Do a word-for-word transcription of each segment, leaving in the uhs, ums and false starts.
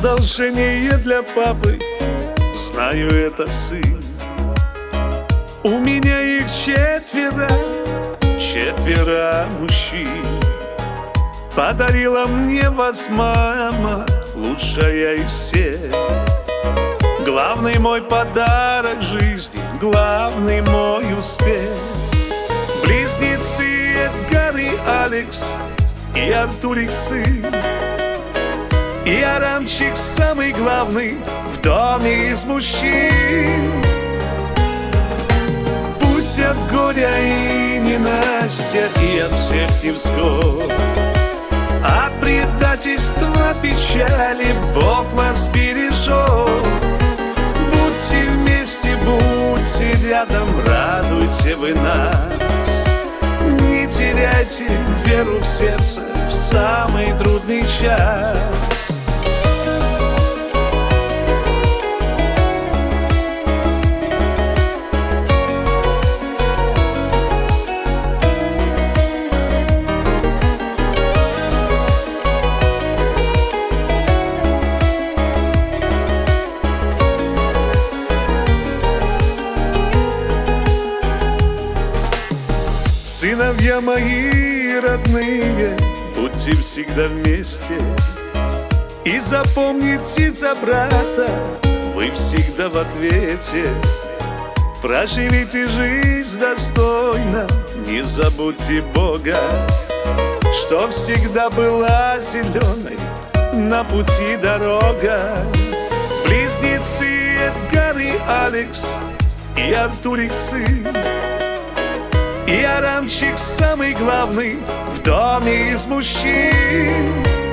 Одолжение для папы, знаю, это сын. У меня их четверо, четверо мужчин. Подарила мне вас мама, лучшая из всех. Главный мой подарок жизни, главный мой успех. Близнецы Эдгар и Алекс, и Артурик сын, и Арамчик самый главный в доме из мужчин. Пусть от горя и ненастья, и от всех невзгод, от предательства, печали Бог вас бережет. Будьте вместе, будьте рядом, радуйте вы нас. Не теряйте веру в сердце в самый трудный час. Сыновья мои родные, будьте всегда вместе. И запомните за брата, вы всегда в ответе. Проживите жизнь достойно, не забудьте Бога, что всегда была зеленой на пути дорога. Близнецы Эдгар и Алекс, и Артурик сын, и Арамчик самый главный в доме из мужчин.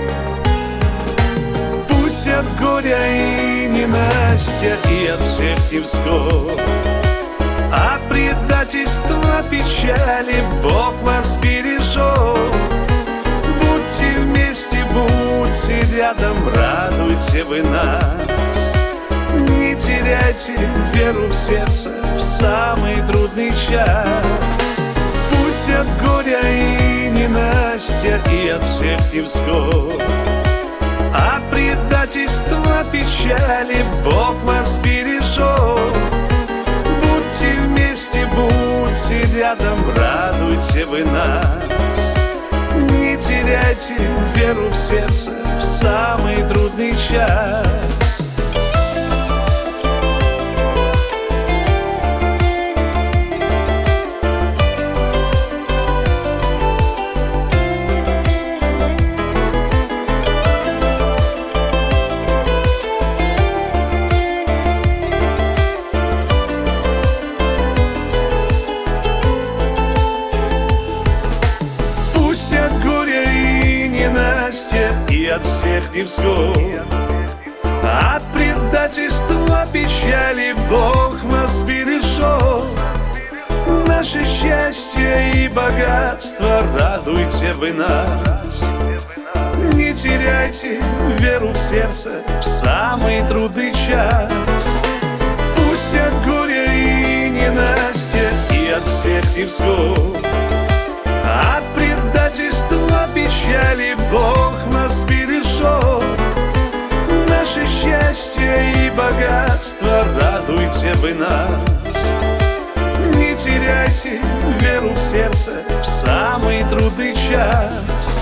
Пусть от горя и ненастья, и от всех невзгод, от предательства, печали Бог вас бережет. Будьте вместе, будьте рядом, радуйте вы нас. Не теряйте веру в сердце в самый трудный час. Пусть от горя и ненастья, и от всех невзгод, от предательства, печали Бог вас бережет. Будьте вместе, будьте рядом, радуйте вы нас. Не теряйте веру в сердце в самый трудный час. Пусть от горя и ненастья, и от всех невзгод, от предательства, печали Бог вас бережет. Наше счастье и богатство, радуйте вы нас. Не теряйте веру в сердце в самый трудный час. Пусть от горя и ненастья, и от всех невзгод, от предательства, печали Бог нас бережет. Наше счастье и богатство, радуйте вы нас. Не теряйте веру в сердце в самый трудный час.